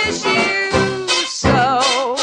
miss you so.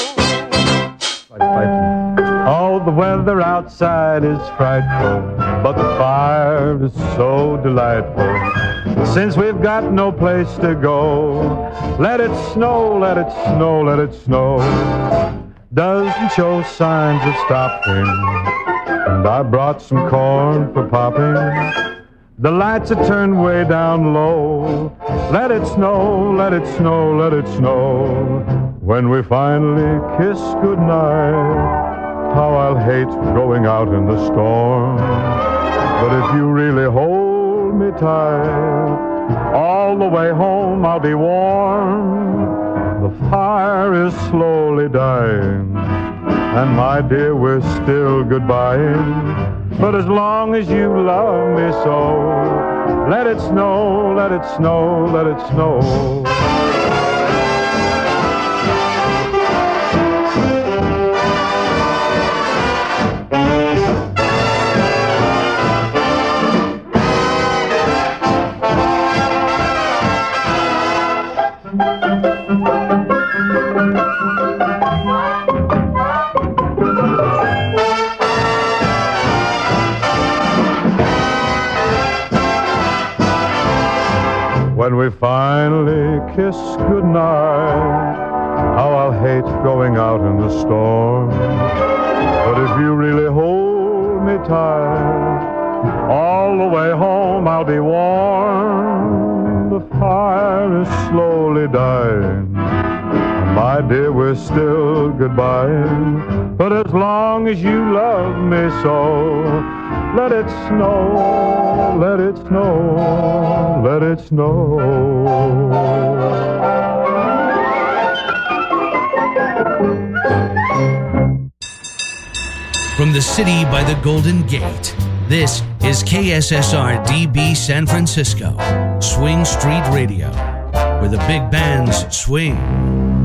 Oh, the weather outside is frightful, but the fire is so delightful. Since we've got no place to go, let it snow, let it snow, let it snow. Doesn't show signs of stopping, and I brought some corn for popping. The lights are turned way down low. Let it snow, let it snow, let it snow. When we finally kiss goodnight, how I'll hate going out in the storm. But if you really hold me tight, all the way home I'll be warm. The fire is slowly dying, and my dear, we're still goodbying. But as long as you love me so, let it snow, let it snow, let it snow. When we finally kiss goodnight, how I'll hate going out in the storm. But if you really hold me tight, all the way home I'll be warm. The fire is slowly dying, my dear, we're still goodbying. But as long as you love me so, let it snow, let it snow, let it snow. From the city by the Golden Gate, this is KSSR DB San Francisco, Swing Street Radio, where the big bands swing.